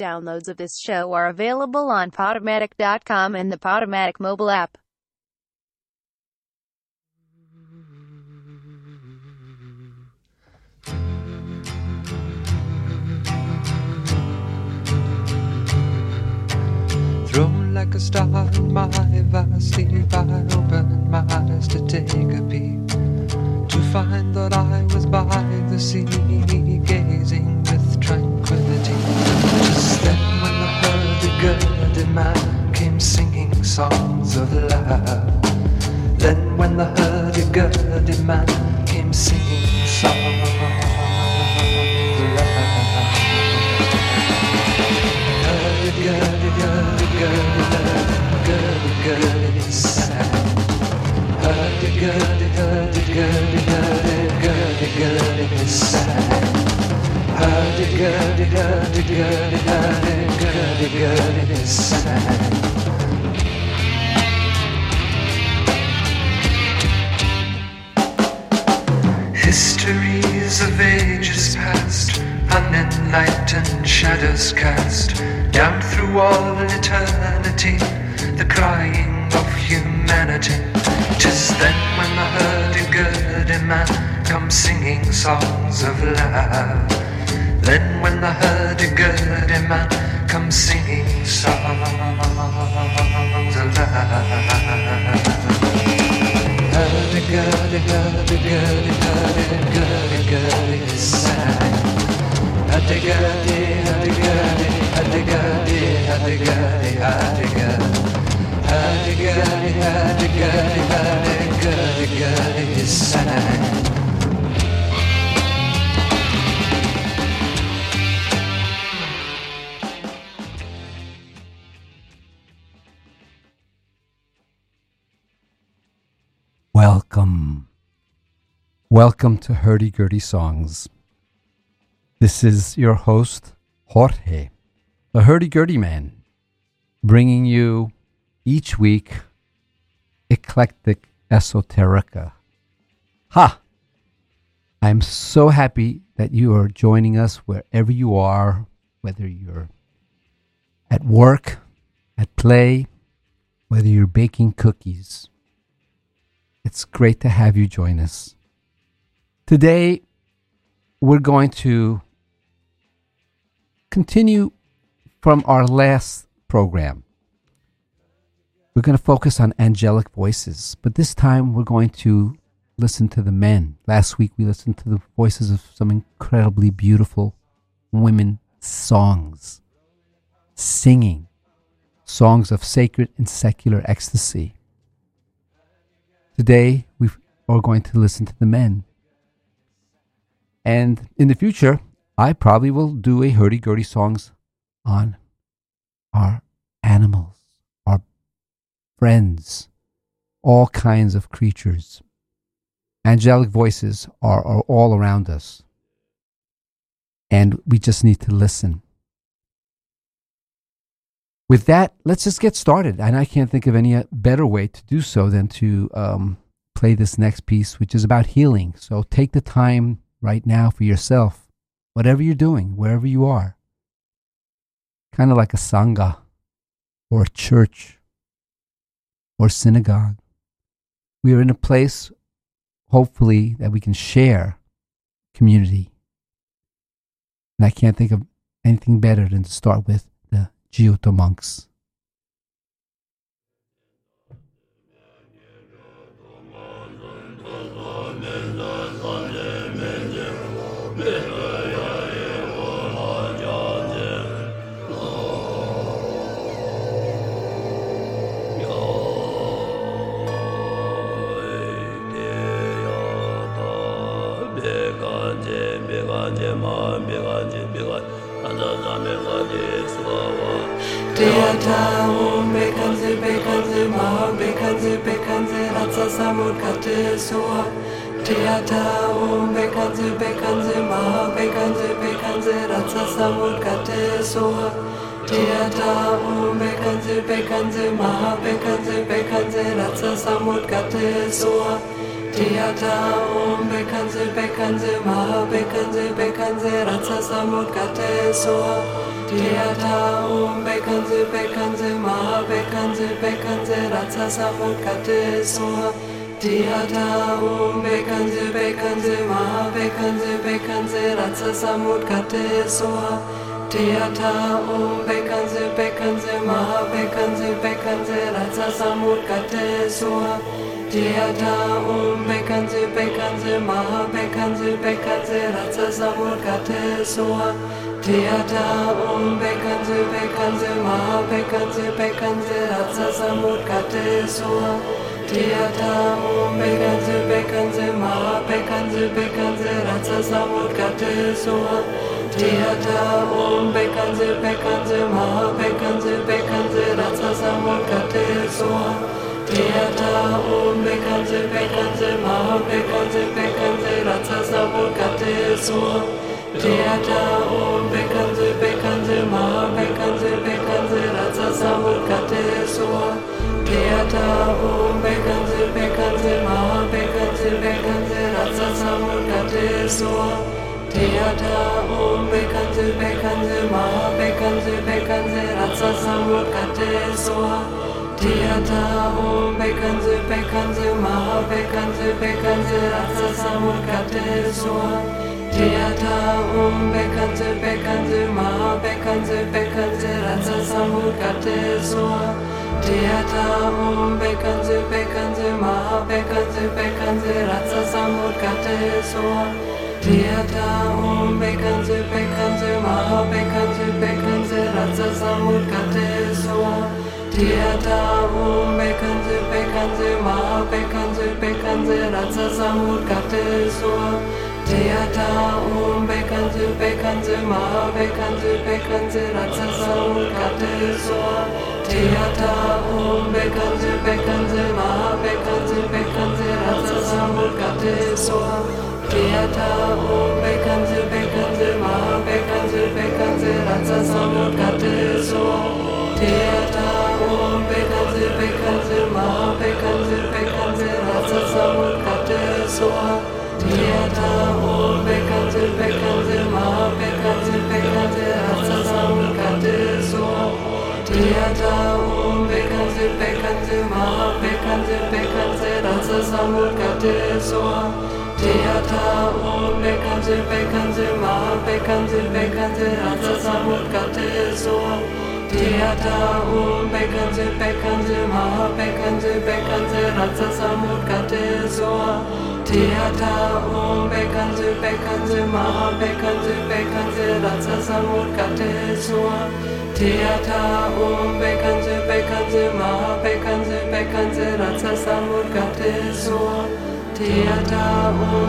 Downloads of this show are available on Podomatic.com and the Podomatic mobile app. Thrown like a star in my vast sleep, I opened my eyes to take a peep, to find that I was by the sea, gazing with tranquility. Just then when the hurdy-gurdy man came singing songs of love, then when the hurdy-gurdy man came singing songs of love, hurdy-gurdy sang. Hurdy-gurdy sang. Hurdy-gurdy sang. Histories of ages past, unenlightened shadows cast down through all eternity, the crying of humanity. 'Tis then when the hurdy-gurdy man comes singing songs of love. Then when the hurdy-gurdy man comes singing songs of love. Hurdy-gurdy, hurdy-gurdy, hurdy-gurdy-gurdy sang. Hurdy-gurdy, hurdy-gurdy, hurdy-gurdy, hurdy-gurdy, hurdy-gurdy. Hurdy-gurdy, hurdy-gurdy, hurdy-gurdy-gurdy sang. Welcome to Hurdy-Gurdy Songs. This is your host, Jorge, the Hurdy-Gurdy Man, bringing you each week eclectic esoterica. Ha! I'm so happy that you are joining us wherever you are, whether you're at work, at play, whether you're baking cookies. It's great to have you join us. Today, we're going to continue from our last program. We're going to focus on angelic voices, but this time we're going to listen to the men. Last week, we listened to the voices of some incredibly beautiful women songs, singing songs of sacred and secular ecstasy. Today, we are going to listen to the men. And in the future, I probably will do a hurdy-gurdy songs on our animals, our friends, all kinds of creatures. Angelic voices are all around us. And we just need to listen. With that, let's just get started. And I can't think of any better way to do so than to play this next piece, which is about healing. So take the time right now for yourself, whatever you're doing, wherever you are. Kind of like a sangha or a church or synagogue. We are in a place, hopefully, that we can share community. And I can't think of anything better than to start with the Gyuto monks. Teata om bekanze bekanze maha bekanze bekanze ratsa samut kate soa. Teata om bekanze bekanze maha bekanze bekanze ratsa samut kate soa. Teata om bekanze bekanze maha bekanze bekanze ratsa samut kate soa. Theater Bekanze Bekanze Maha Bekanze Ratsa Samut Kate Soa Theater Bekanze Maha Bekanze Ratsa Samut Kate Soa Theater Bekanze Maha Bekanze Ratsa Samut Kate Soa Theater Bekanze Maha Bekanze Ratsa Samut Kate Soa Theater Bekanze Maha Bekanze Ratsa Samut Kate Soa Theater Bekanze Maha Bekanze Ratsa Samut Kate Soa Theater Bekanze Maha Bekanze Ratsa Samut Kate Soa Theater Bekanze Maha Bekanze Ratsa Samut Kate Soa Theater Bekanze Maha Bekanze Ratsa Samut Kate Soa Theater Bekanze Maha Bekanze Ratsa Samut Kate Soa Theater Bekanze Maha Bekanze Ratsa Samut Kate Soa Theater Bekanze Maha Bekanze Ratsa Samut Kate Soa Theater Bekanze Maha Bekanze Ratsa Samut Kate Soa Theater Bekanze Maha Bekanze Ratsa Samut Kate Soa Theater Bekanze Maha Bekanze Ratsa Samut Kate Soa Theater Bekanze Maha Bekanze Ratsa Samut Kate Soa Theater Bekanze Maha Bekanze Ratsa Samut Kate Soa Theater Bekanze Maha Bekanze Ratsa Samut Kate Soa Theater Bekanze Maha Bekanze Ratsa Samut Kate Soa Theater Bekanze Maha Bekanze Ratsa Samut Kate Soa Theater Bekanze Maha Bekanze Ratsa Samut Kate Soa Theater Bekanze Maha Bekanze Ratsa Samut Kate Soa Theater Bekanze Maha Bekanze Ratsa Samut Kate Soa Theater Bekanze Maha Bekanze Ratsa Samut Kate Soa Theater Bekanze Maha Bekanze Ratsa Samut Kate Soa Theater Bekanze Maha Bekanze Ratsa Samut Kate Soa Theater Bekanze Maha Bekanze Ratsa Samut Kate Soa Theater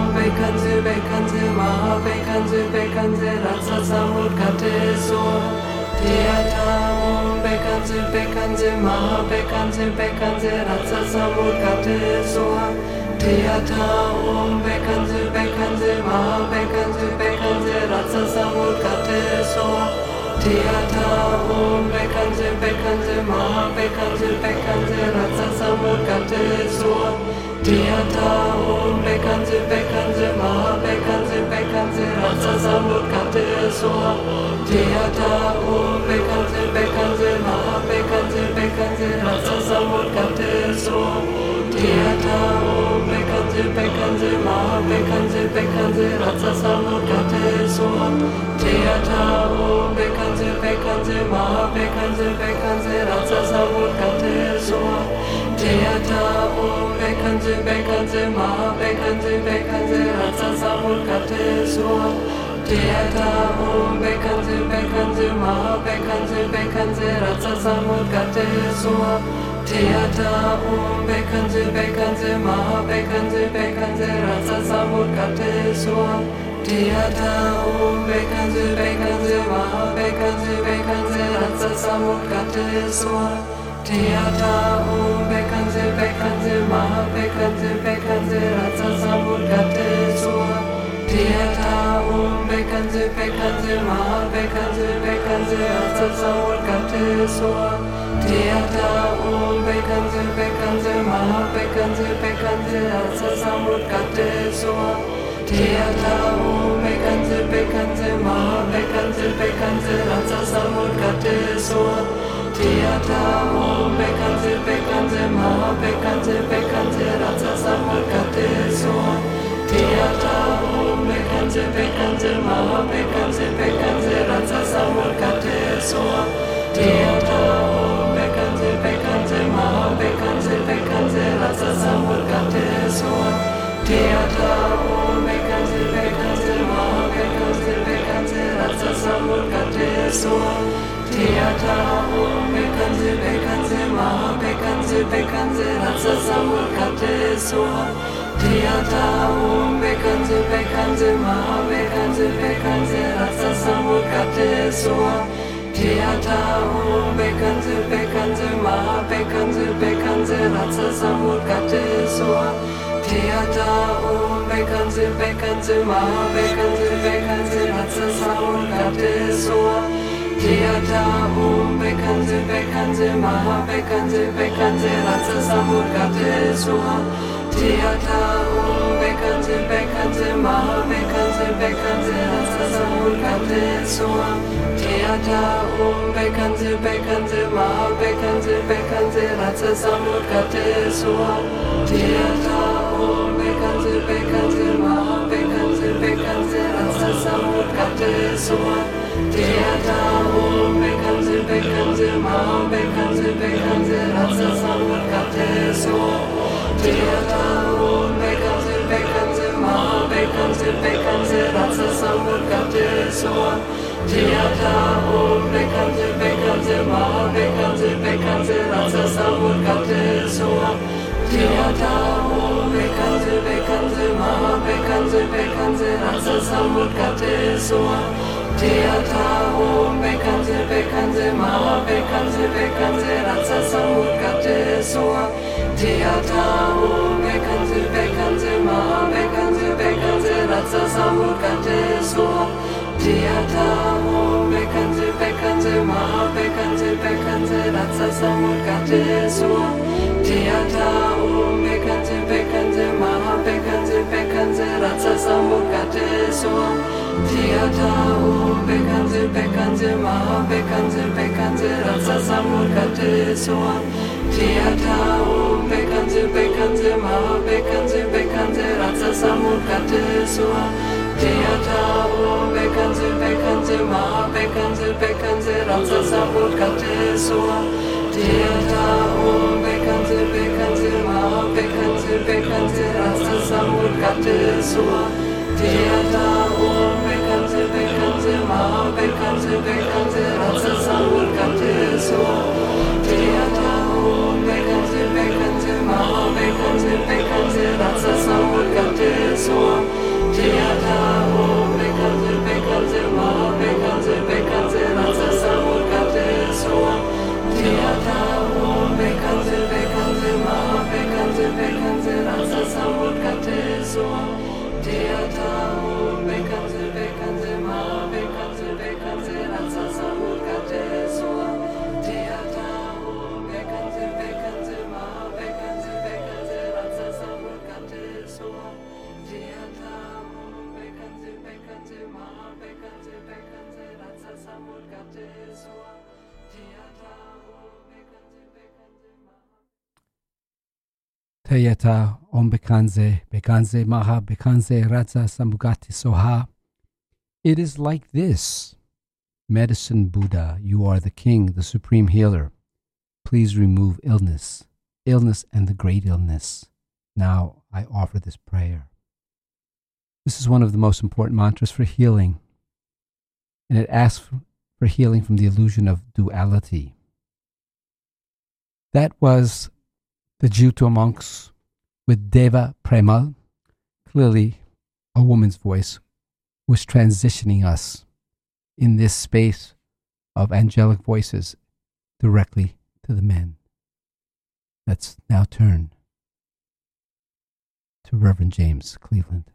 Bekanze Maha Bekanze Ratsa Samut Kate Soa Theater Bekanze Maha Bekanze Ratsa Samut Kate Soa Theater Bekanze Maha Bekanze Ratsa Samut Kate Soa Theater Bekanze Maha Bekanze Ratsa Samut Kate Soa Theater Bekanze Maha Bekanze Ratsa Samut Kate Soa Theater Bekanze Maha Bekanze Ratsa Samut Kate Soa Theater Bekanze Maha Bekanze Ratsa Samut Kate Soa Theater Bekanze Maha Bekanze Ratsa Samut Kate Soa Theater Bekanze Maha Bekanze Ratsa Samut Kate Soa Theater Bekanze Maha Bekanze Ratsa Samut Kate Soa Theater Bekanze Maha Bekanze Ratsa Samut Kate Soa Theater Bekanze Maha Bekanze Ratsa Samut Kate Soa Theater Bekanze Maha Bekanze Ratsa Samut Kate Soa Theater Bekanze Maha Bekanze Ratsa Samut Kate Soa Tiyata Om Bekanze Bekanze Maha Bekanze Bekanze Asa Samudkate Soa Tiyata Om Bekanze Bekanze Maha Bekanze Bekanze Asa Samudkate Soa Tiyata Om Bekanze Bekanze Maha Bekanze Bekanze Asa Samudkate Soa Tiyata Om Bekanze Bekanze Maha Bekanze Bekanze Asa Samudkate Soa Tiyata Om Bekanze Bekanze Maha Bekanze Bekanze Asa Samudkate Soa Tiyata Om Bekanze Bekanze Maha Bekanze Bekanze Asa Samudkate Soa Tiyata Om Bekanze Bekanze Maha Bekanze Bekanze Asa Samudkate Soa Tiyata Om Bekanze Bekanze Maha Bekanze Bekanze Asa Samudkate Soa Tiyata Om Bekanze Bekanze Maha Bekanze Bekanze Asa Samudkate Soa Tiyata Om Bekanze Bekanze Maha Bekanze Bekanze Asa Samudkate Soa Tiyata Om Bekanze Bekanze Maha Bekanze Bekanze Asa Samudkate Soa Tiyata Om Bekanze Bekanze Maha Bekanze Bekanze Asa Samudkate Soa Tiyata Om Bekanze Bekanze Maha Bekanze Bekanze Asa Samudkate Soa Tiyata Om Bekanze Bekanze Maha Bekanze Bekanze Asa Samudkate Soa Tiyata Om Bekanze Bekanze Maha Bekanze Bekanze Asa Samudkate Soa Tiyata Om Bekanze Bekanze Maha Bekanze Bekanze Asa Samudkate Soa Tiyata Om Bekanze Bekanze Maha Bekanze Bekanze Asa Samudkate Soa Tiyata Om Bekanze Bekanze Maha Bekanze Bekanze Asa Samudkate Soa Tiyata Om Bekanze Bekanze Maha Bekanze Bekanze Asa Samudkate Soa Tiyata Om Bekanze Bekanze Maha Bekanze Bekanze Asa Samudkate Soa Tiyata Om Bekanze Bekanze Maha Bekanze Bekanze Asa Samudkate Soa Tiyata Om Bekanze Bekanze Maha Bekanze Bekanze Asa Samudkate Soa Tiyata Om Bekanze Bekanze Maha Bekanze Bekanze Asa Samudkate Soa Tiyata Om Bekanze Bekanze Maha Bekanze Bekanze Asa Samudkate Soa Tiyata Om Bekanze Bekanze Maha Bekanze Bekanze Asa Samudkate Soa Tiyata Om Bekanze Bekanze Maha Bekanze Bekanze Asa Samudkate Soa Tiyata Om Bekanze Bekanze Maha Bekanze Bekanze Asa Samudkate Soa Tiyata Om Bekanze Bekanze Maha Bekanze Bekanze Asa Samudkate Soa Tiyata Om Bekanze Bekanze Maha Bekanze Bekanze Asa Samudkate Soa Tiyata Om Bekanze Bekanze Maha Bekanze Bekanze Asa Samudkate Soa Tiyata Om Bekanze Bekanze Maha Bekanze Bekanze Asa Samudkate Soa Tiyata Om Bekanze Bekanze Maha Bekanze Bekanze Asa Samudkate Soa Tiyata Om Bekanze Bekanze Maha Bekanze Bekanze Asa Samudkate Soa Tiyata Om Bekanze Bekanze Maha Tiyata Om Bekanze Bekanze Maha Bekanze Asa Samudkate Soha. It is like this. Medicine Buddha, you are the king, the supreme healer. Please remove illness and the great illness. Now I offer this prayer. This is one of the most important mantras for healing, and it asks for healing from the illusion of duality. That was the Jyuto monks with Deva Premal, clearly a woman's voice, was transitioning us in this space of angelic voices directly to the men. Let's now turn to Reverend James Cleveland.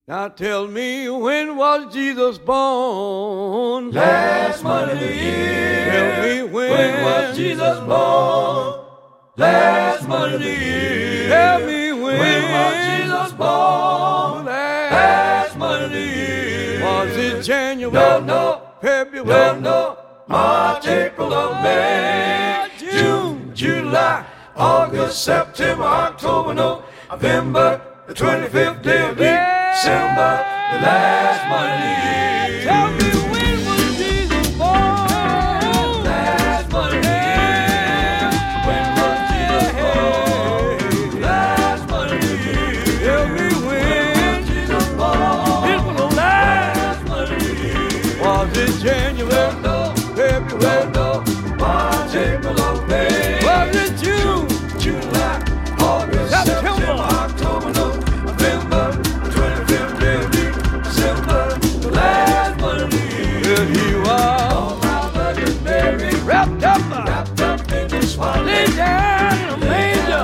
Now tell me, when was Jesus born? Last month of the year. Tell me When was Jesus born? Last month of the year. Tell me when was Jesus born? Last month of the year. Was it January? Don't know. February? Don't know. March, April, or May. June, July, August, September, October, November, the 25th day of December, the last month of the year. Tell me, when was Jesus born? Last month of the year. When was Jesus born? Last month of the year. Tell me when Jesus born. it was the last. Last month of the year. Was it January? February? March, April, or May. Was it June? July, August, September, October, November, 25th day of December, the last month of the year. Well, he was All my Virgin Mary, wrapped up in the swaddling laid down in a manger.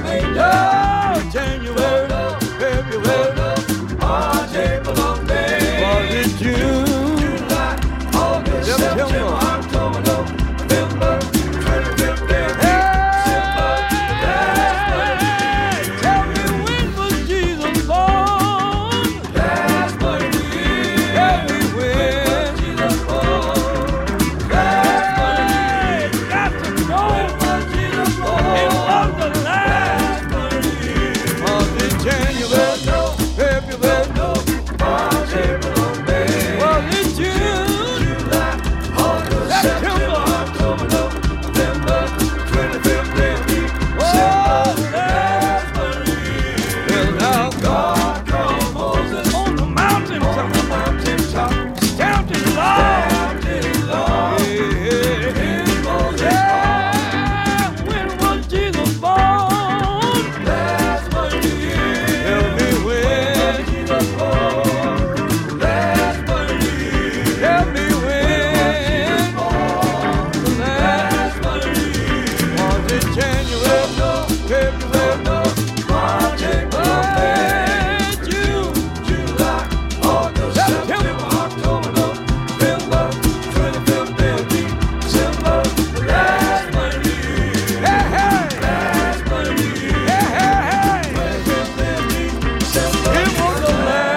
Oh, January, February, March, April, or May. was it June? July, August, September, October, November, 25th day of December, the last month of the year. Tell me, when was Jesus born? Last month of the year. Tell me when. Jesus born. Last month of the year. Got to know Was Jesus born? it was the last. Last month of the year. Was it January, February? March, April, or May. Was it June? July, August, September, October, November, 25th day of December, the last month of the year. Well, now God called Moses on the mountain on the mountaintop, stamped his law. stamped his law. Yeah. In Moses' Yeah. When was Jesus born? last month of the year. Tell me when. Jesus born. Last month of the year. Tell me when. The last. Last month of the year. Was it January, February, March, April, May. June? July, August, September, October, November, 25th day of December, the last month of the year. Hey, hey. Last month of the year. Hey, hey, hey. 25th day of December, It was the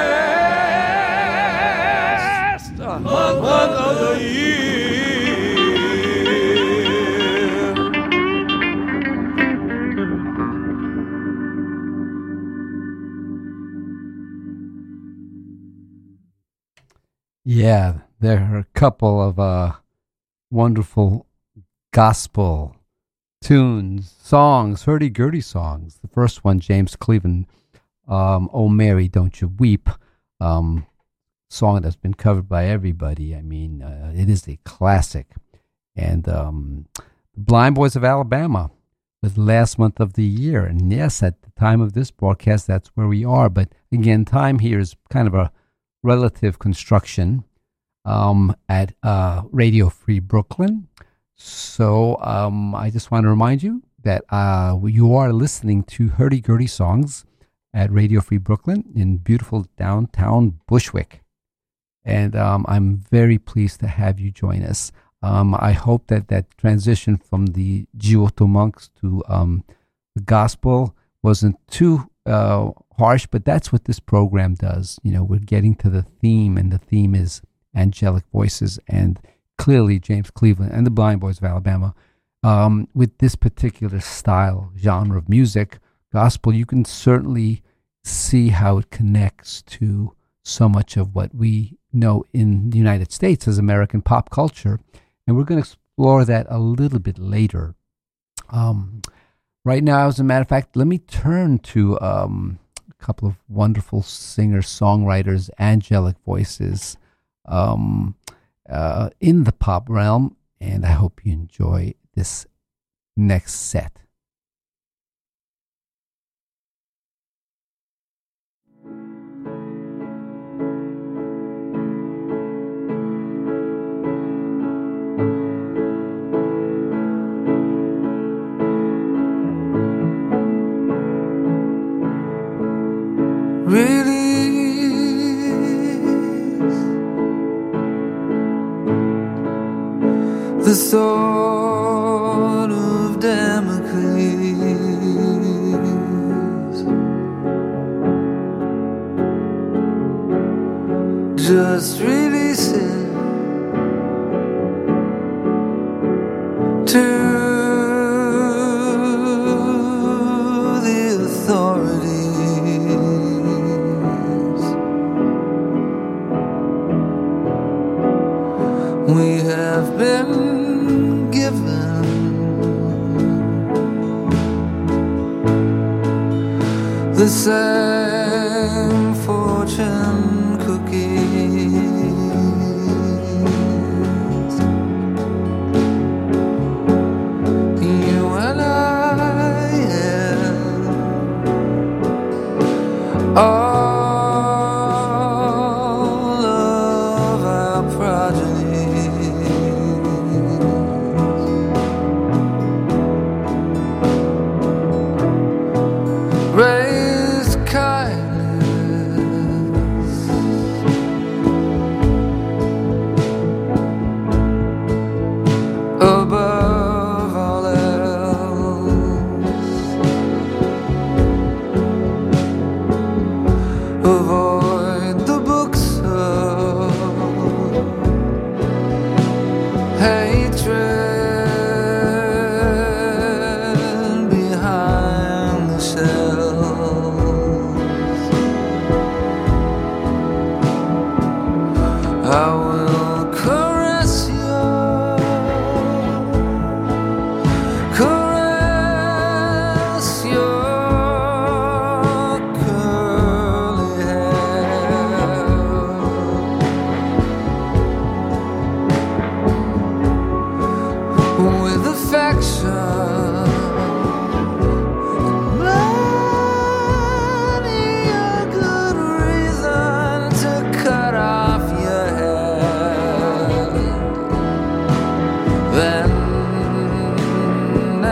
last month of the year. Yeah, there are a couple of wonderful gospel tunes, songs, hurdy-gurdy songs. The first one, James Cleveland, "Oh Mary, Don't You Weep," song that's been covered by everybody. I mean, it is a classic. And Blind Boys of Alabama with "Last Month of the Year." And yes, at the time of this broadcast, that's where we are. But again, time here is kind of a relative construction at Radio Free Brooklyn. So I just want to remind you that you are listening to hurdy-gurdy songs at Radio Free Brooklyn in beautiful downtown Bushwick. And I'm very pleased to have you join us. I hope that transition from the Giotto monks to the gospel wasn't too harsh, but that's what this program does. You know, we're getting to the theme, and the theme is angelic voices, and clearly James Cleveland and the Blind Boys of Alabama. With this particular style, genre of music, gospel, you can certainly see how it connects to so much of what we know in the United States as American pop culture. And we're going to explore that a little bit later. Right now, as a matter of fact, let me turn to a couple of wonderful singers, songwriters, angelic voices in the pop realm. And I hope you enjoy this next set. Really the sword of Damocles. Just release it to the authorities. We have been given the same fortune cookies. You and I have all of our progeny. Raised kindness above all else. Avoid the books of hatred behind the shelves. I will caress your curly hair with affection. Many a good reason to cut off your head. Then and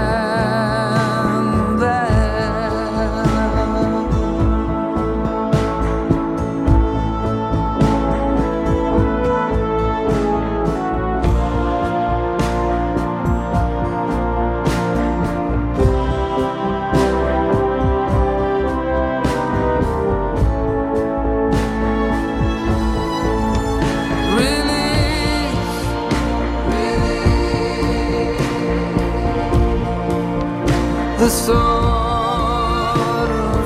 there. The sword of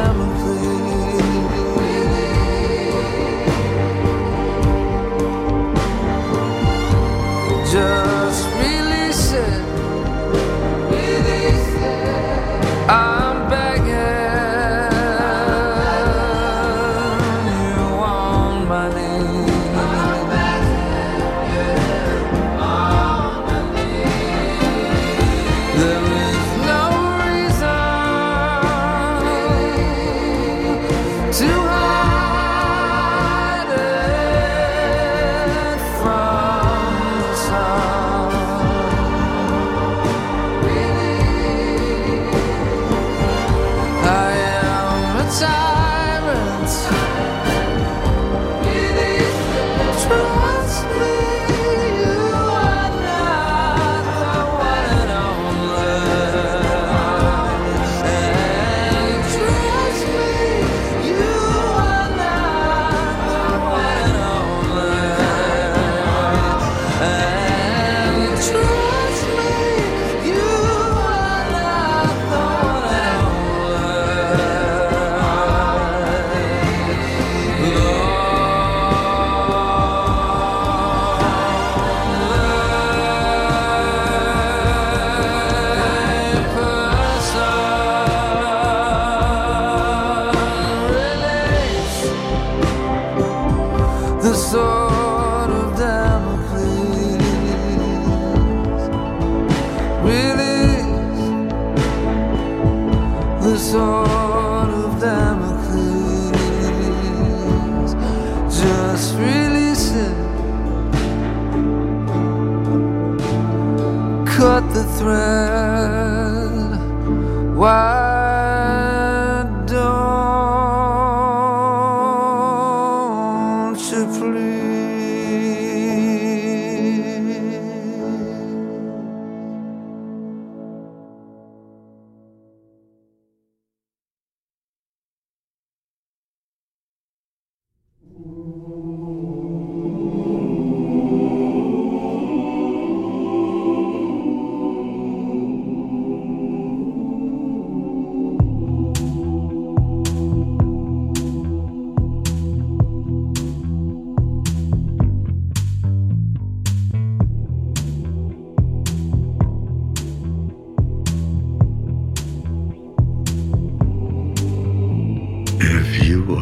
Damocles. Just release it. I'm begging you on my knees. There is no to hide it from the sun. I am a tyrant. Trust me, you are not the one and only. And trust me, you are not the one and only. And trust me, you are not the one and the sword of Damocles. Release the sword of Damocles. Just release it. Cut the thread. Why don't you please?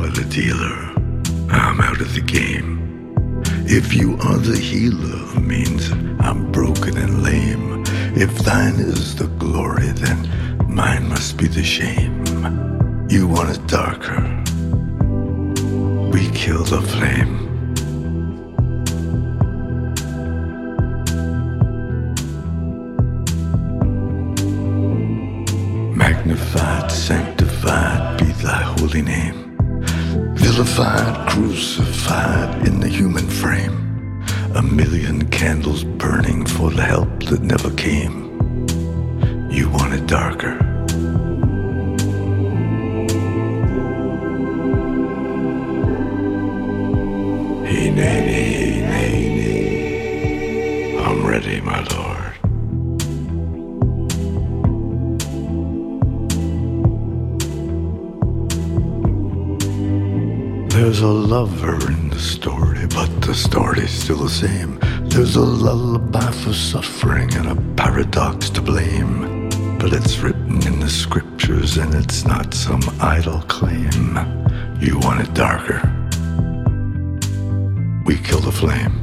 are the dealer, I'm out of the game. If you are the healer, means I'm broken and lame. If thine is the glory, then mine must be the shame. You want it darker, we kill the flame. Magnified, sanctified be thy holy name. Vilified, crucified in the human frame. A million candles burning for the help that never came. You want it darker. Hey, nay, nay, I'm ready, my lord. There's a lover in the story, but the story's still the same. There's a lullaby for suffering and a paradox to blame. But it's written in the scriptures and it's not some idle claim. You want it darker, we kill the flame.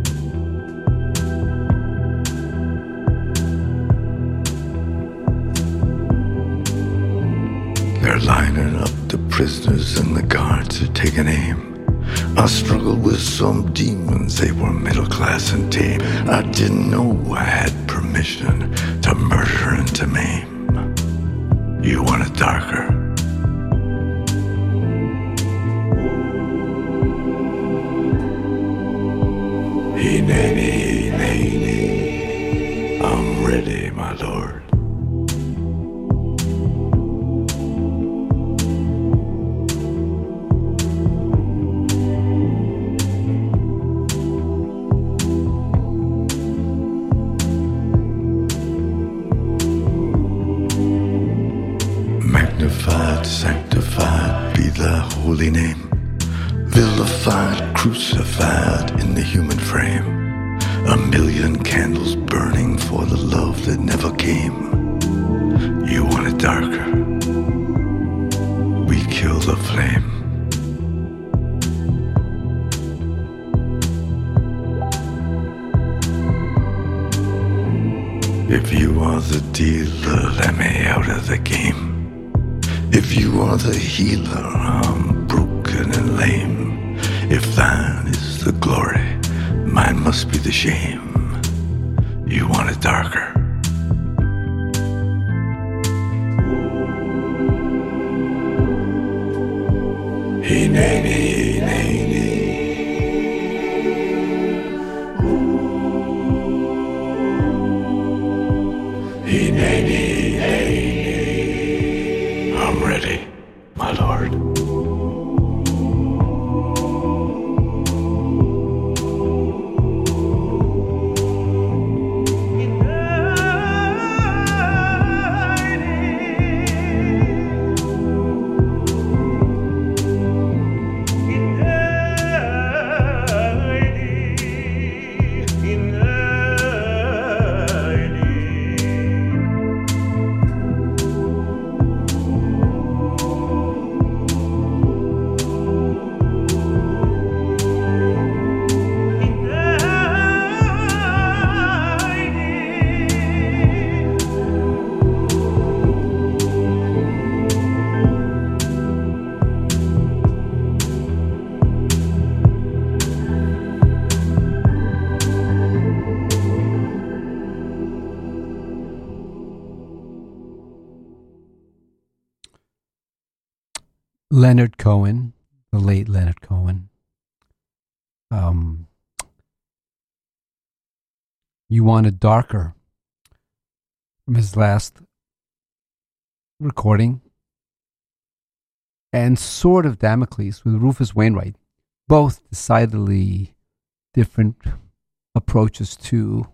They're lining up the prisoners and the guards are taking aim. I struggled with some demons, they were middle class and tame. I didn't know I had permission to murder and to maim. You want it darker, hey, nay, nay, I'm ready, my lord. Magnified, sanctified be thy holy name. Vilified, crucified in the human frame. A million candles burning for the love that never came. You want it darker, we kill the flame. If you are the dealer, let me out of the game. If you are the healer, I'm broken and lame. If thine is the glory, mine must be the shame. You want it darker, hey, nay, nay, nay, nay. Hey, nay, nay, nay, nay. I'm ready, my lord. Leonard Cohen, the late Leonard Cohen. You Want It Darker from his last recording. And Sword of Damocles with Rufus Wainwright. Both decidedly different approaches to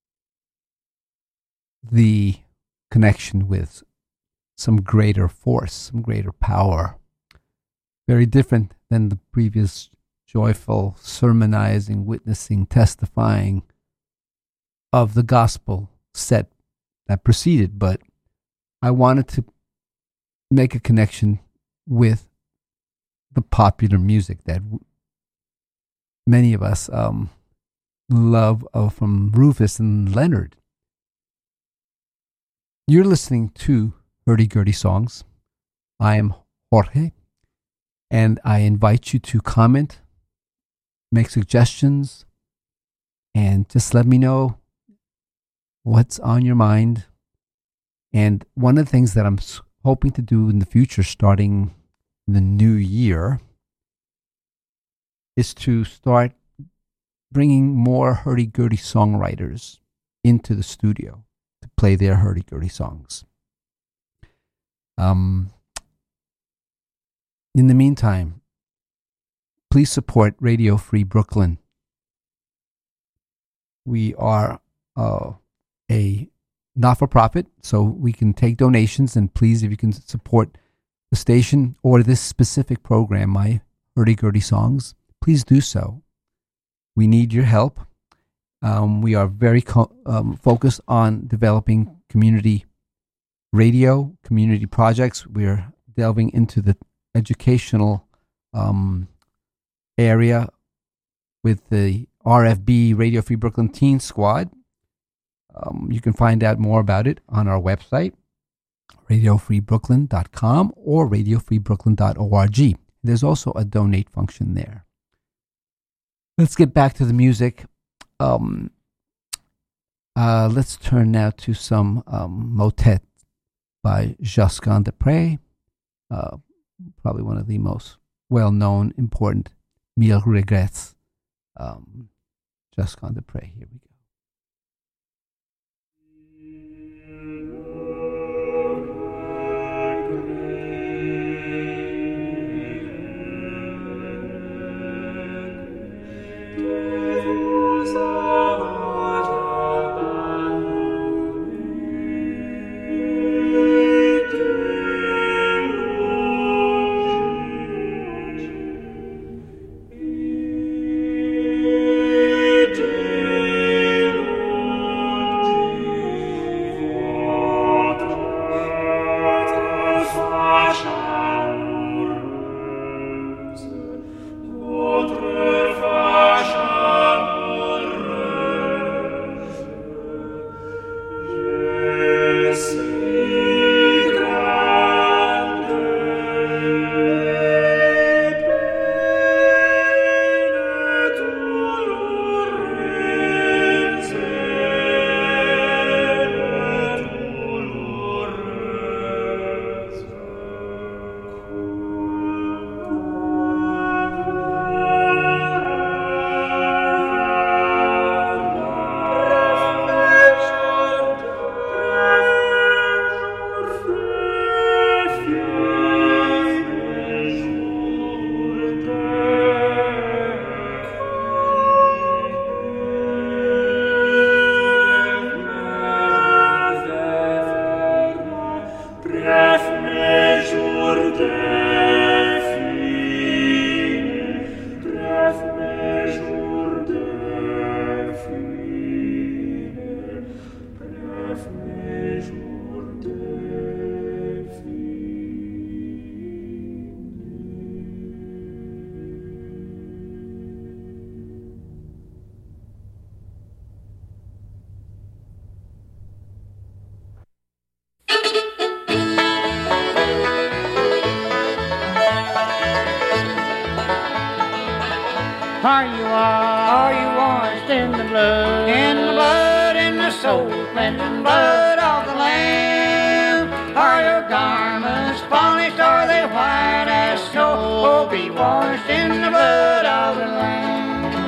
the connection with some greater force, some greater power. Very different than the previous joyful sermonizing, witnessing, testifying of the gospel set that preceded. But I wanted to make a connection with the popular music that many of us love from Rufus and Leonard. You're listening to Hurdy-Gurdy Songs. I am Jorge, and I invite you to comment, make suggestions, and just let me know what's on your mind. And one of the things that I'm hoping to do in the future, starting the new year, is to start bringing more hurdy-gurdy songwriters into the studio to play their hurdy-gurdy songs. In the meantime, please support Radio Free Brooklyn. We are a not-for-profit, so we can take donations, and please, if you can support the station or this specific program, my hurdy-gurdy songs, please do so. We need your help. We are very focused on developing community radio, community projects. We're delving into the educational area with the RFB, Radio Free Brooklyn Teen Squad. You can find out more about it on our website, radiofreebrooklyn.com or radiofreebrooklyn.org. There's also a donate function there. Let's get back to the music. Let's turn now to some motet by Josquin des Prez, probably one of the most well-known, important Mille Regrets. Josquin des Prez, here we go. Are you washed in the blood, in the soul, cleansing blood of the Lamb? Are your garments polished, are they white as snow? Oh, be washed in the blood of the Lamb.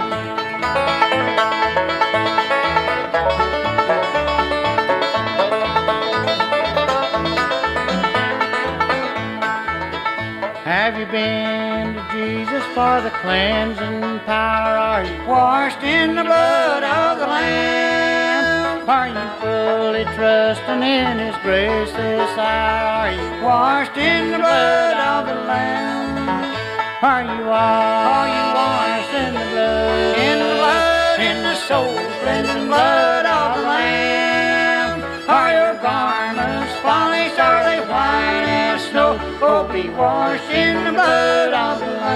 Have you been to Jesus for the cleansing power? Are you washed in the blood of the Lamb? Are you fully trusting in His grace this hour? Are you washed in the blood of the Lamb? Are you washed in the blood, in the soul, cleansing blood of the Lamb? Are your garments polished? Are they white as snow? Oh, be washed in the blood of the Lamb.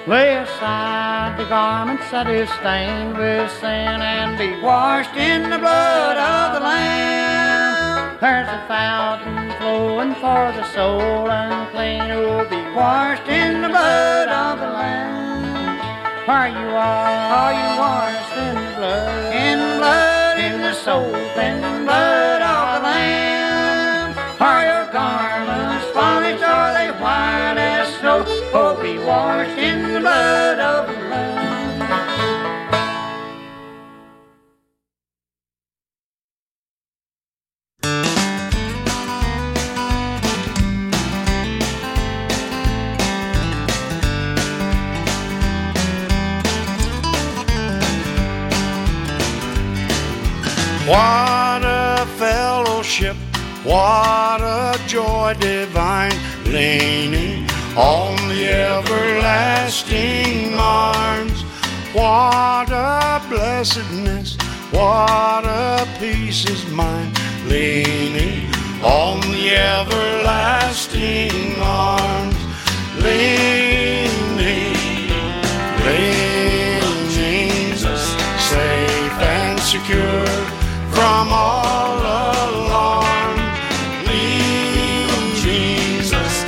Lay aside the garments that is stained with sin and be washed in the blood of the Lamb. There's a fountain flowing for the soul unclean who will be washed in the blood of the Lamb. Are you washed in the blood, in the soul cleansing blood of the Lamb? Are your garments spotless, are they white as snow? Oh, be washed in the blood of the Lamb. What a fellowship, what a joy divine, leaning on the everlasting arms. What a blessedness, what a peace is mine, leaning on the everlasting arms. Leaning, Jesus, safe and secure from all alarm. Lean, Jesus,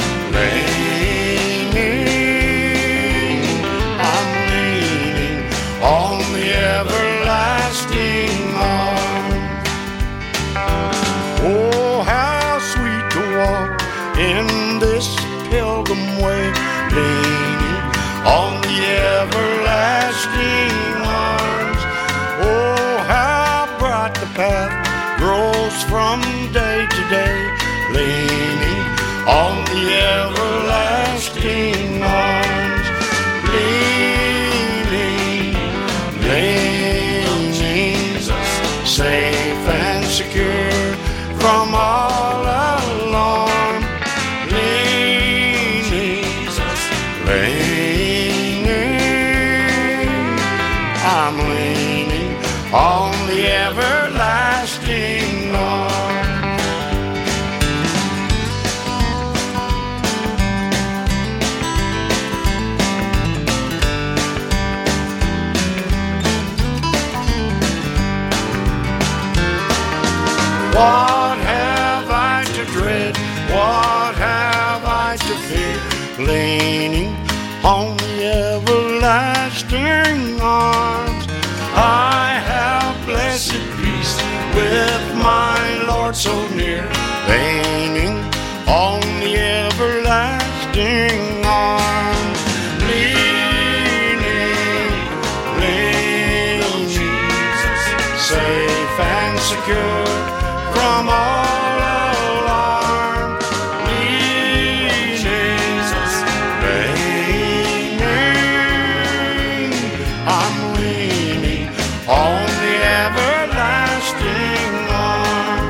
leaning. I'm leaning on the everlasting arm. Oh, how sweet to walk in this pilgrim way, leaning on the everlasting arms. Oh, how bright the path grows from day to day, leaning on the everlasting arms. Leaning, leaning, Jesus, safe and secure from all alarm. Leaning, Jesus, leaning. I'm leaning on the everlasting arm. What have I to dread? What have I to fear? Leaning on the everlasting arms. I have blessed peace with my Lord so near, leaning on the everlasting arms. Leaning, leaning, Jesus, safe and secure from all alarm. Leaning, Jesus, leaning. I'm leaning on the everlasting arm.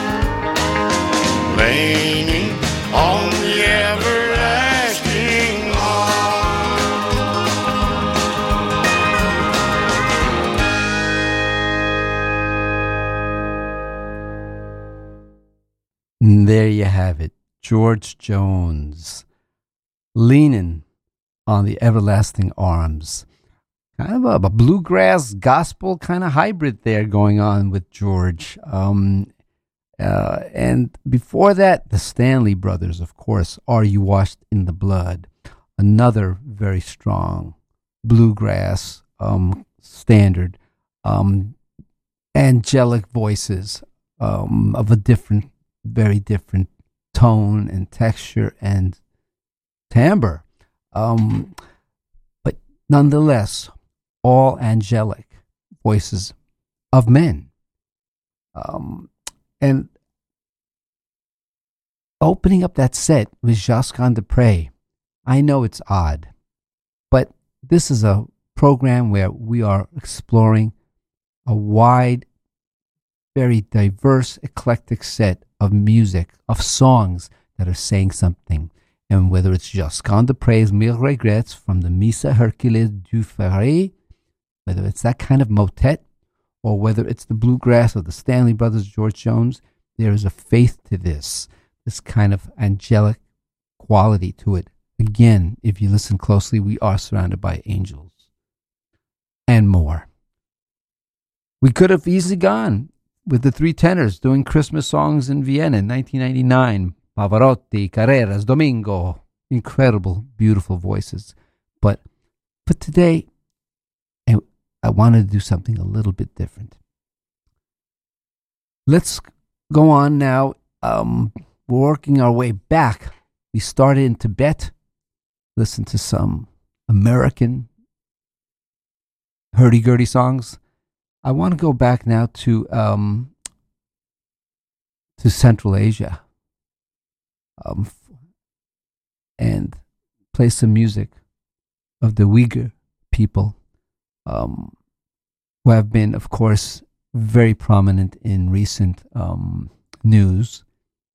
Leaning on the everlasting And there you have it, George Jones, leaning on the everlasting arms. Kind of a bluegrass gospel kind of hybrid there going on with George. And before that, the Stanley Brothers, of course, Are You Washed in the Blood? Another very strong bluegrass standard. Angelic voices of a different, very different tone and texture and timbre. But nonetheless, all angelic voices of men. And opening up that set with Josquin Desprez, I know it's odd, but this is a program where we are exploring a wide, very diverse, eclectic set of music, of songs that are saying something. And whether it's Josquin Desprez's Mille Regrets from the Missa Hercules du Ferret, whether it's that kind of motet, or whether it's the bluegrass of the Stanley Brothers, George Jones, there is a faith to this kind of angelic quality to it. again, if you listen closely, we are surrounded by angels and more. We could have easily gone with the three tenors doing Christmas songs in Vienna in 1999. Pavarotti, Carreras, Domingo. Incredible, beautiful voices. But today, I wanted to do something a little bit different. Let's go on now. We're working our way back. We started in Tibet, listened to some American hurdy-gurdy songs. I want to go back now to Central Asia and play some music of the Uyghur people, who have been, of course, very prominent in recent news.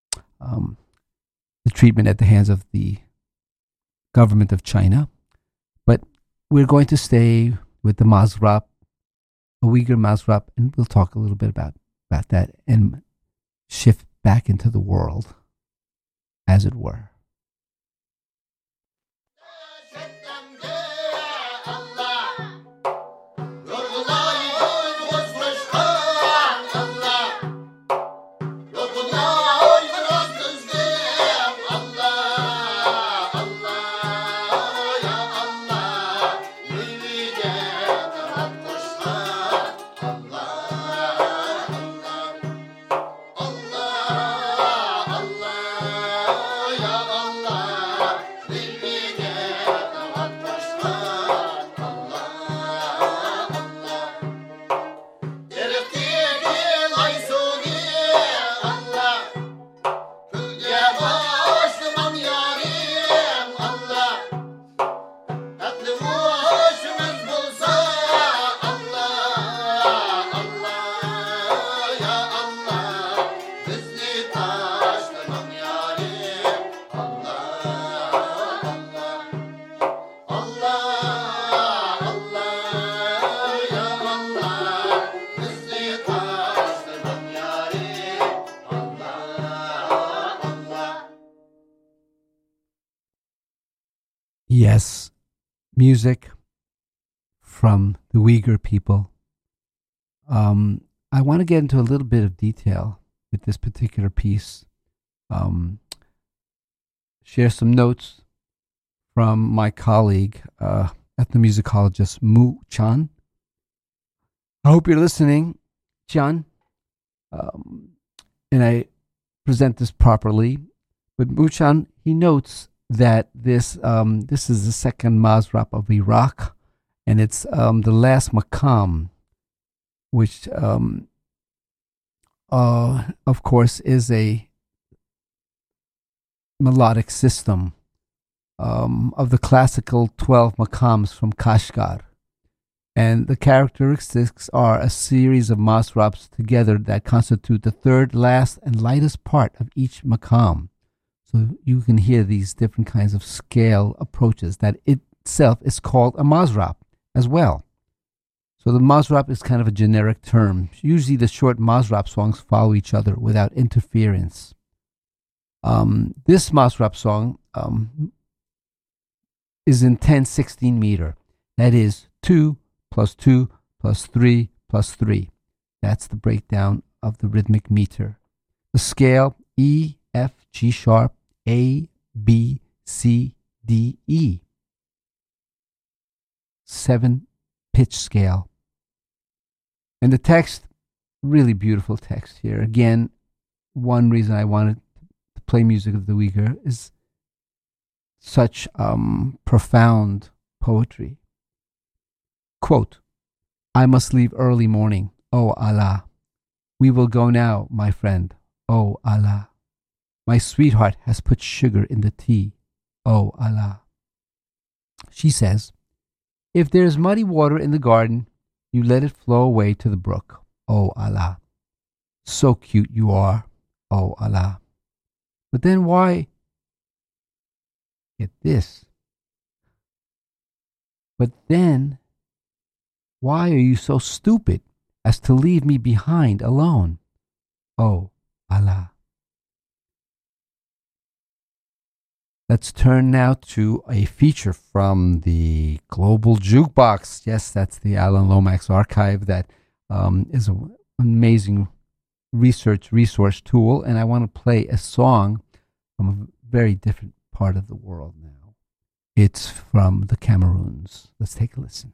The treatment at the hands of the government of China. But we're going to stay with the Mazrab, a Uyghur Mazrab, and we'll talk a little bit about that and shift back into the world, as it were. Yes, music from the Uyghur people. I want to get into a little bit of detail with this particular piece. Share some notes from my colleague, ethnomusicologist Mu Chan. I hope you're listening, Chan. And I present this properly. But Mu Chan, he notes that this is the second Mazrab of Iraq, and it's the last maqam, which of course is a melodic system of the classical 12 maqams from Kashgar. And the characteristics are a series of Mazrabs together that constitute the third, last, and lightest part of each maqam. So you can hear these different kinds of scale approaches that itself is called a Mazrab as well. So the Mazrab is kind of a generic term. Usually the short Mazrab songs follow each other without interference. This Mazrab song is in 10/16 meter. That is 2 plus 2 plus 3 plus 3. That's the breakdown of the rhythmic meter. The scale E, F, G sharp, A, B, C, D, E. 7 pitch scale. And the text, really beautiful text here. Again, one reason I wanted to play music of the Uyghur is such profound poetry. Quote, I must leave early morning, O Allah. We will go now, my friend, O Allah. My sweetheart has put sugar in the tea, O Allah. She says, if there is muddy water in the garden, you let it flow away to the brook, O Allah. So cute you are, O Allah. But then why? Get this. But then, why are you so stupid as to leave me behind alone, O Allah? Let's turn now to a feature from the Global Jukebox. Yes, that's the Alan Lomax archive that is an amazing research resource tool. And I want to play a song from a very different part of the world now. It's from the Cameroons. Let's take a listen.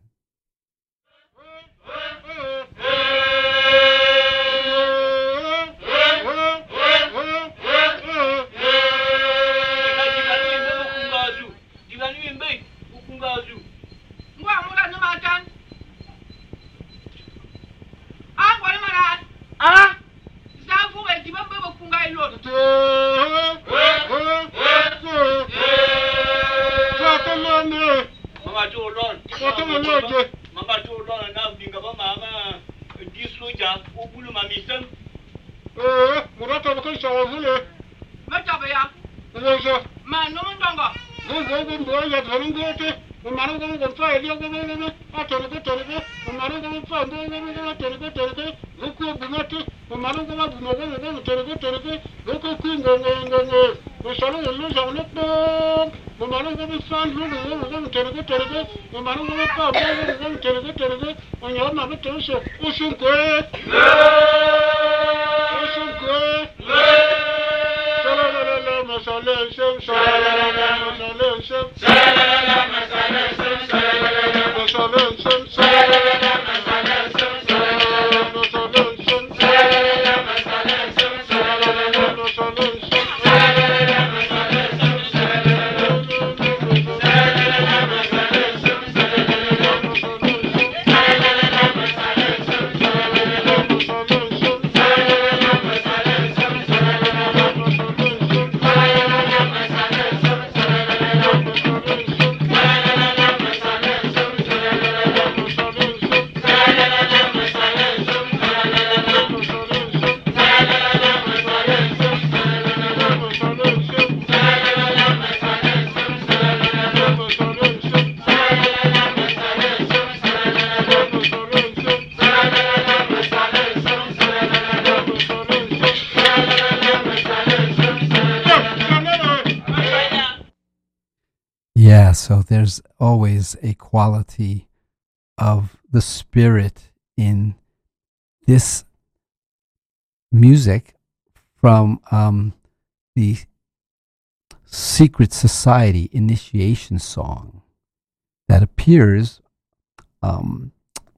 Yeah, so there's always a quality of the spirit in this music from the Secret Society initiation song that appears on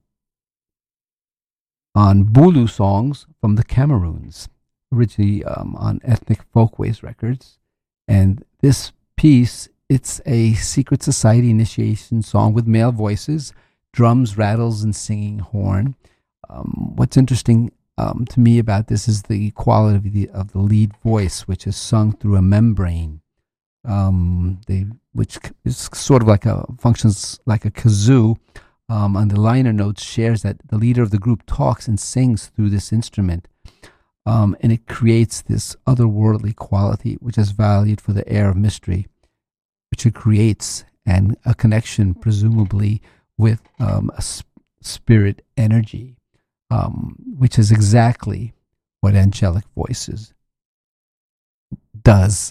Bulu songs from the Cameroons, originally on Ethnic Folkways Records. And this piece, it's a Secret Society initiation song with male voices, drums, rattles, and singing horn. What's interesting to me about this is the quality of the lead voice, which is sung through a membrane, which is sort of functions like a kazoo. On the liner notes shares that the leader of the group talks and sings through this instrument. And it creates this otherworldly quality, which is valued for the air of mystery, which it creates, and a connection, presumably, with a spirit energy, which is exactly what Angelic Voices does.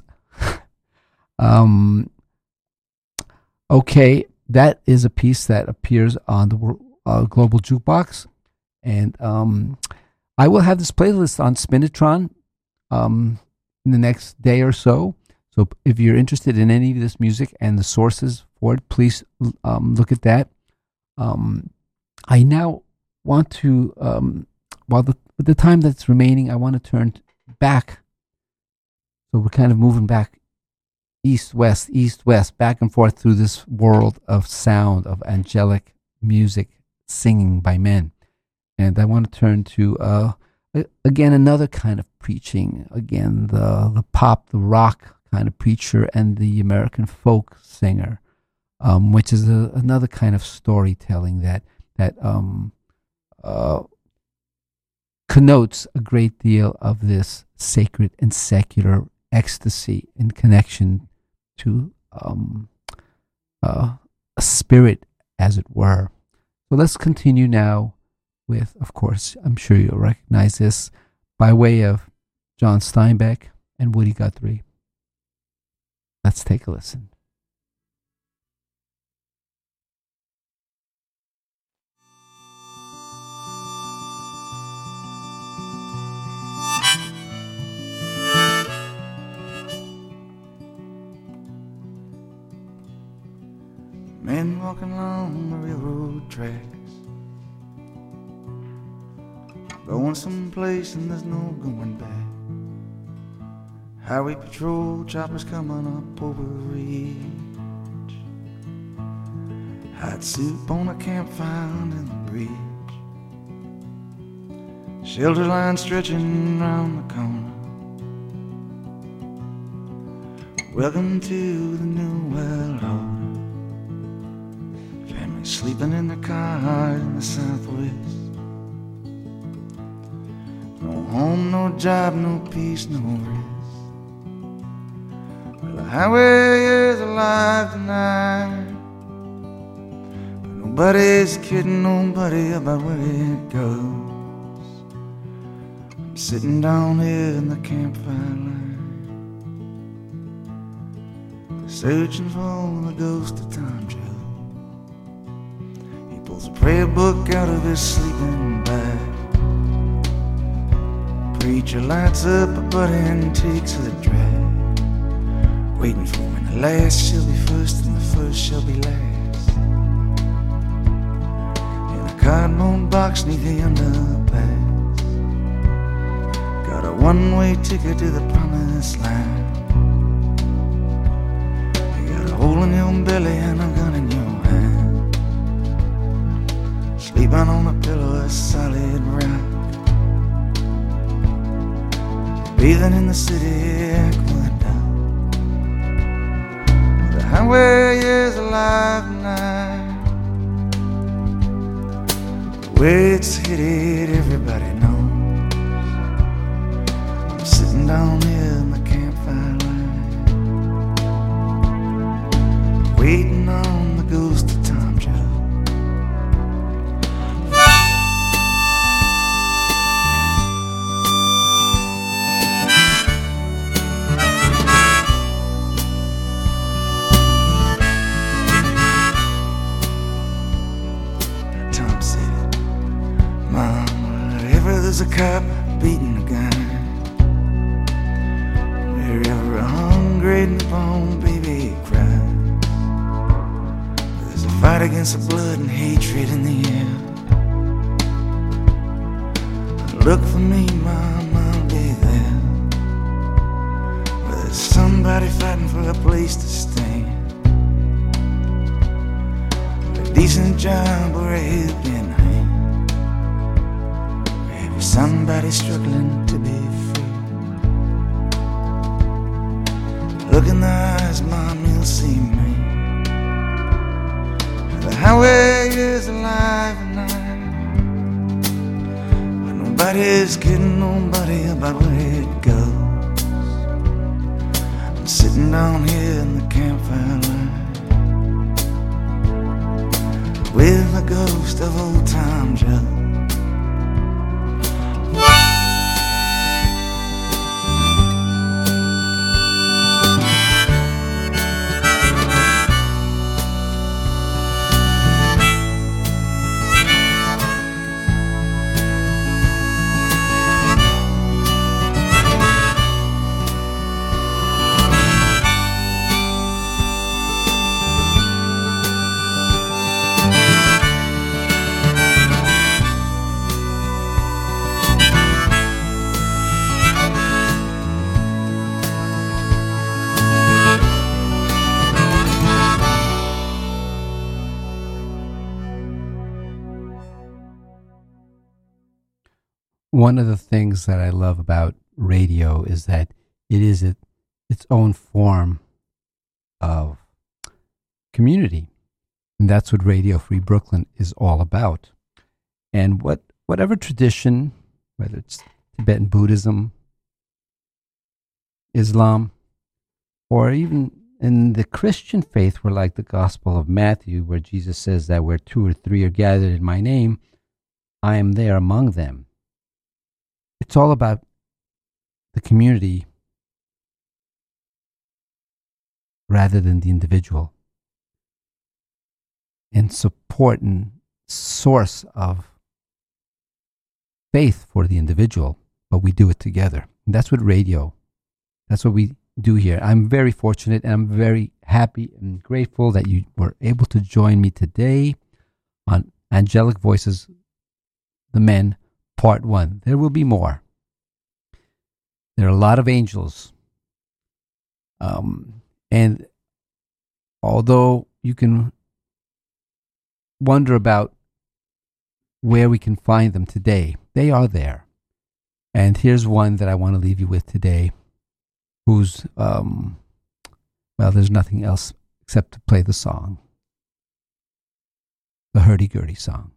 Okay, that is a piece that appears on the Global Jukebox, and I will have this playlist on Spinitron in the next day or so. So if you're interested in any of this music and the sources for it, please look at that. I now want to, with the time that's remaining, I want to turn back. So we're kind of moving back east, west, back and forth through this world of sound, of angelic music, singing by men. And I want to turn to, again, another kind of preaching, again, the pop, the rock kind of preacher, and the American folk singer, which is another kind of storytelling that connotes a great deal of this sacred and secular ecstasy in connection to a spirit, as it were. So let's continue now with, of course, I'm sure you'll recognize this, by way of John Steinbeck and Woody Guthrie. Let's take a listen. Men walking along the railroad tracks, going someplace and there's no going back. Highway patrol choppers coming up over ridge, hot soup on a campfire under the bridge, shelter line stretching round the corner. Welcome to the new world order. Sleeping in the car in the Southwest. No home, no job, no peace, no rest. Well, the highway is alive tonight, but nobody's kidding nobody about where it goes. I'm sitting down here in the campfire line, searching for the ghost of Tom Jones. Pulls a prayer book out of his sleeping bag. Preacher lights up a butt and takes the drag, waiting for when the last shall be first and the first shall be last. In a cardboard box neath the underpass, got a one-way ticket to the promised land. You got a hole in your belly and a gun in your hand, sleeping on a pillow of solid rock, bathing in the city aqueduct. The highway is alive tonight, the way it's headed everybody knows. I'm sitting down here in the campfire line, waiting on the ghost of Tom Jones. There's a cop beating a guy, wherever a hungry newborn baby cries. There's a fight against the blood and hatred in the air. Look for me, Mom, I'll be there. There's somebody fighting for a place to stay, a decent job or a helping hand. Somebody struggling to be free. Look in the eyes, Mom, you'll see me. The highway is alive tonight, but nobody's kidding nobody about where it goes. I'm sitting down here in the campfire line, with the ghost of old Tom Jones. One of the things that I love about radio is that it is its own form of community. And that's what Radio Free Brooklyn is all about. And whatever tradition, whether it's Tibetan Buddhism, Islam, or even in the Christian faith, we're like the Gospel of Matthew, where Jesus says that where 2 or 3 are gathered in my name, I am there among them. It's all about the community rather than the individual, and support and source of faith for the individual, but we do it together. And that's what we do here. I'm very fortunate and I'm very happy and grateful that you were able to join me today on Angelic Voices, The Men, Part 1. There will be more. There are a lot of angels. And although you can wonder about where we can find them today, they are there. And here's one that I want to leave you with today, who's, there's nothing else except to play the song, the hurdy-gurdy song.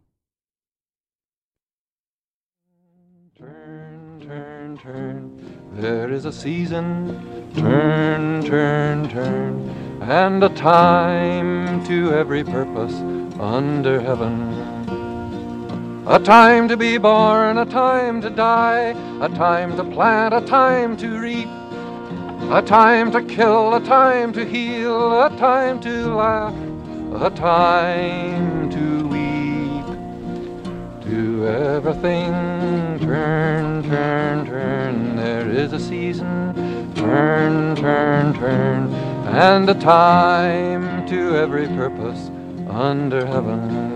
Turn, turn, turn, there is a season, turn, turn, turn, and a time to every purpose under heaven. A time to be born, a time to die, a time to plant, a time to reap, a time to kill, a time to heal, a time to laugh, a time to weep. To everything, turn, turn, turn, there is a season, turn, turn, turn, and a time to every purpose under heaven.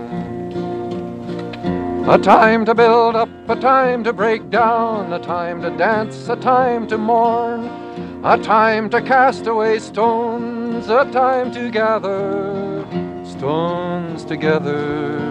A time to build up, a time to break down, a time to dance, a time to mourn, a time to cast away stones, a time to gather stones together.